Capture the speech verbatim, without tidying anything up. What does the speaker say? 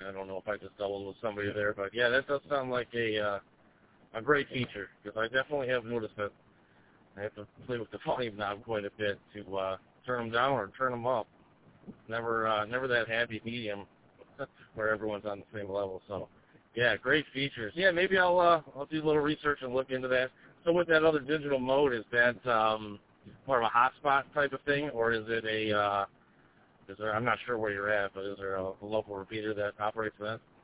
I don't know if I just doubled with somebody there, but yeah, that does sound like a uh, a great feature, because I definitely have noticed that I have to play with the volume knob quite a bit to uh, turn them down or turn them up. Never, uh, never that happy medium where everyone's on the same level. So, yeah, great features. Yeah, maybe I'll uh, I'll do a little research and look into that. So, with that other digital mode, is that um, more of a hotspot type of thing, or is it a? Uh, is there? I'm not sure where you're at, but is there a, a local repeater that operates that?